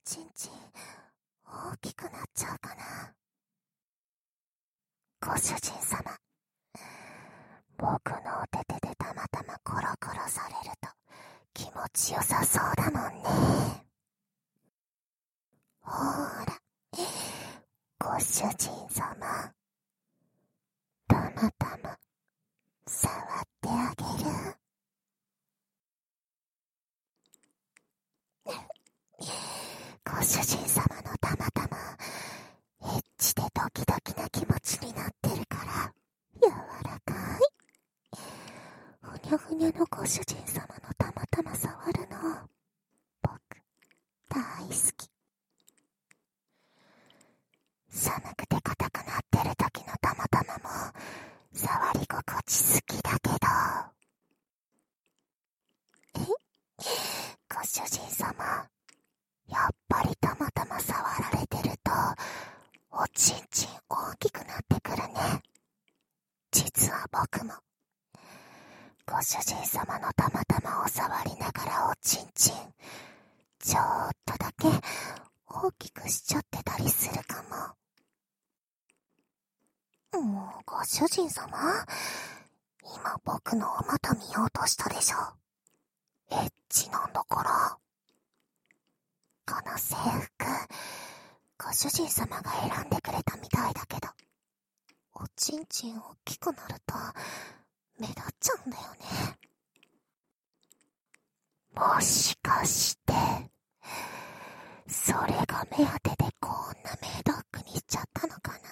ちんちん大きくなっちゃうかな。ご主人様、僕のお手手でたまたまコロコロされると気持ちよさそうだもんね。ほーら、ご主人様、たまたま触ってあげる。ご主人様のたまたまエッチでドキドキな気持ちになってるから柔らかいふにゃふにゃのご主人様のたまたま触るの僕大好き。寒くて硬くなってる時のたまたまも触り心地好きだけど、ご主人様、やっぱりたまたま触られてるとおちんちん大きくなってくるね。実は僕もご主人様のたまたまを触りながらおちんちんちょっとだけ大きくしちゃってたりするかも。もうご主人様、今僕のお股見ようとしたでしょ。エッチなんだから。この制服、ご主人様が選んでくれたみたいだけど、おちんちん大きくなると目立っちゃうんだよね。もしかして、それが目当てでこんなメイド服にしちゃったのかな。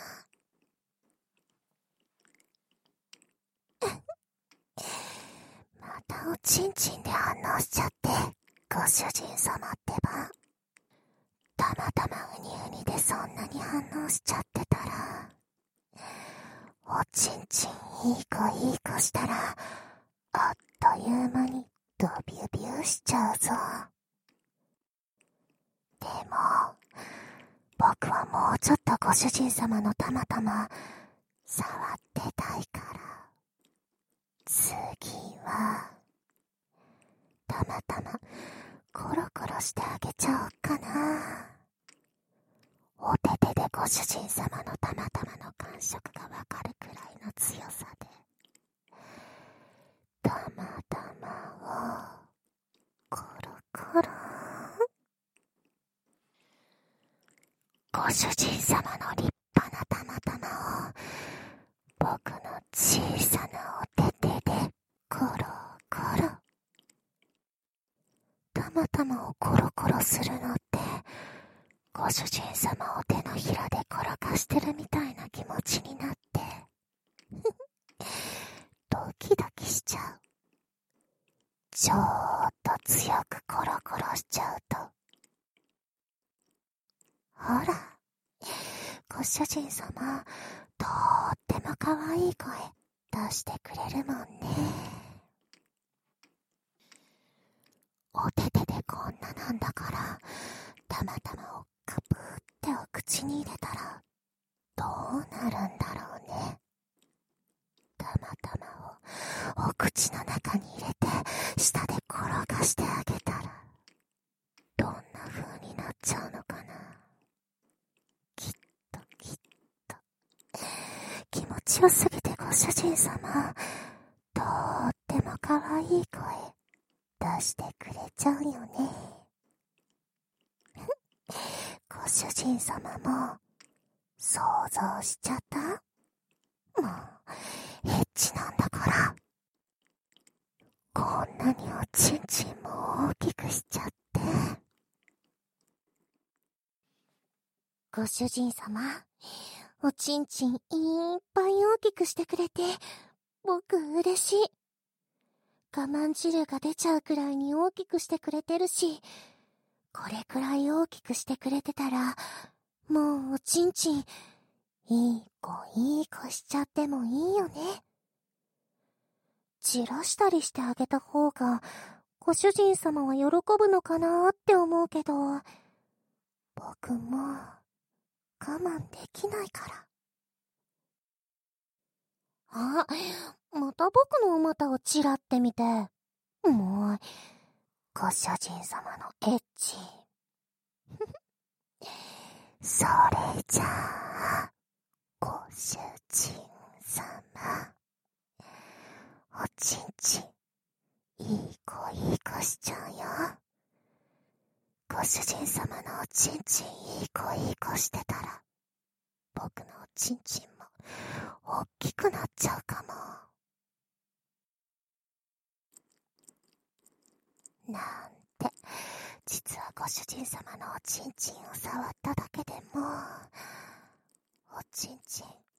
またおちんちんで反応しちゃって、ご主人様ってば。たまたまウニウニでそんなに反応しちゃってたら、おちんちんいい子いい子したら、あっという間にドビュビュしちゃうぞ。でも、僕はもうちょっとご主人様のたまたま触ってたいから、次は、たまたまコロコロしてあげちゃおっかな。お手手でご主人様のたまたまの感触がわかるくらいの強さで、たまたまをコロコロ。ご主人様の立派なたまたまを僕の小さなお手手でコロコロ。たまたまをコロコロするのってご主人様を手のひらで転がしてるみたいな気持ちになってドキドキしちゃう。ちょっと強くコロコロしちゃうと、ほら、ご主人様とっても可愛い声出してくれるもんね。お手手でこんななんだから、たまたまをカプってお口に入れたらどうなるんだろうね。たまたまをお口の中に入れて下で転がしてあげたらどんな風になっちゃうのかな。きっと気持ちよすぎてご主人様とっても可愛い声出してくれちゃうよね。ご主人様も想像しちゃった？もうエッチなんだから、こんなにおちんちんも大きくしちゃって。ご主人様、おちんちんいっぱい大きくしてくれて僕嬉しい。我慢汁が出ちゃうくらいに大きくしてくれてるし、これくらい大きくしてくれてたらもうおちんちんいい子しちゃってもいいよね。じらしたりしてあげた方がご主人様は喜ぶのかなって思うけど、僕も我慢できないから。あ、また僕のお股をチラって見て。もう、ご主人様のエッチ。 それじゃあ、ご主人様、おちんちん、いい子いい子しちゃうよ。ご主人様のおちんちんいい子いい子してたら、僕のおちんちんも大きくなっちゃうかも。なんて、実はご主人様のおちんちんを触っただけでも、おちんちん